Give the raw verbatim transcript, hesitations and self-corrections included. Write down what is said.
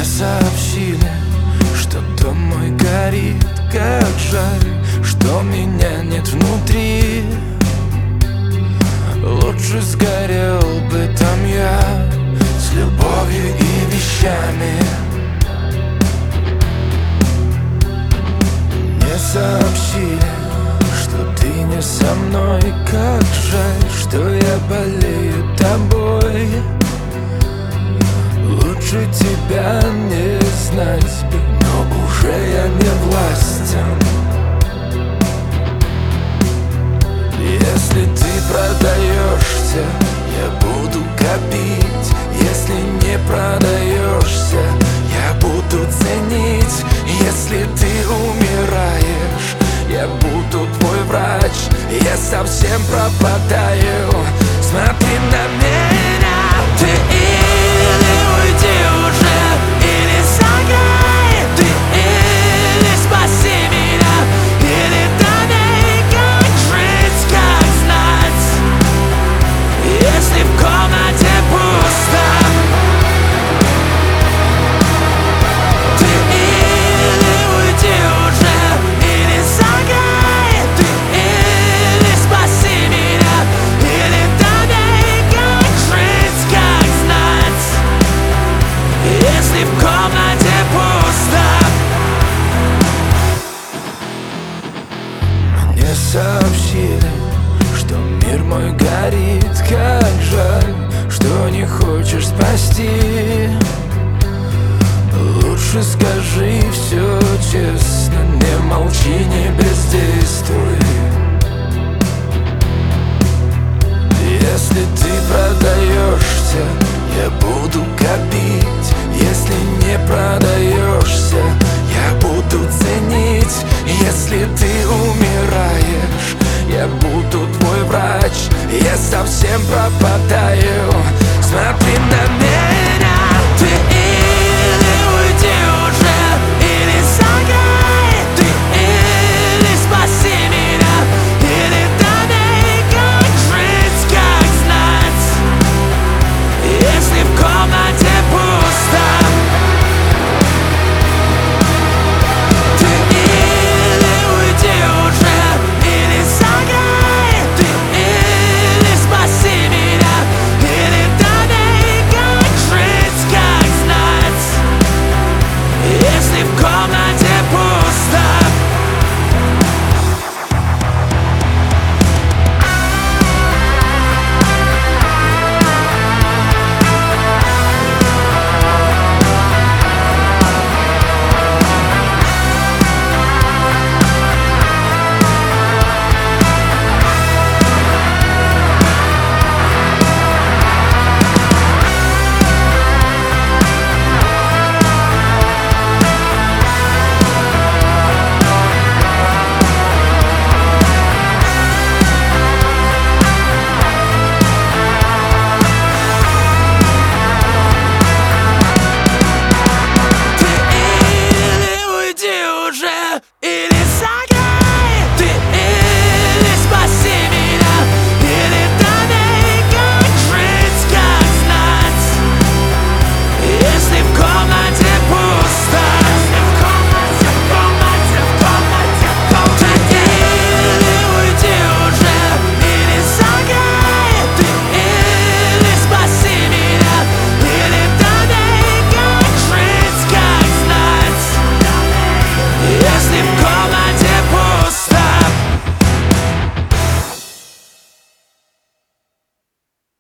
Мне сообщили, что дом мой горит. Как жаль, что меня нет внутри. Лучше сгорел бы там я с любовью и вещами. Мне сообщили, что ты не со мной. Как жаль, что я болею тобой. Лучше тебя не знать бы, но уже я не властен. Если ты продаешься, я буду копить. Если не продаешься, я буду ценить. Если ты умираешь, я буду твой врач. Я совсем пропадаю. Смотри на меня. Ты или уйди уже, или согрей. Ты или спаси меня, или дай мне как жить, как знать. Если в комнате пусто, ты или уйди уже, или согрей. Ты или спаси меня, или дай мне как жить, как знать. Если в комнате пусто. Мне сообщили, что мир мой горит. Как жаль, что не хочешь спасти. Лучше скажи все честно, не молчи, не бездействуй. Если ты продаешься, я буду копить. Если не продаешься, я буду ценить. Если ты умираешь, я буду твой врач. Я совсем пропадаю. Смотри на меня.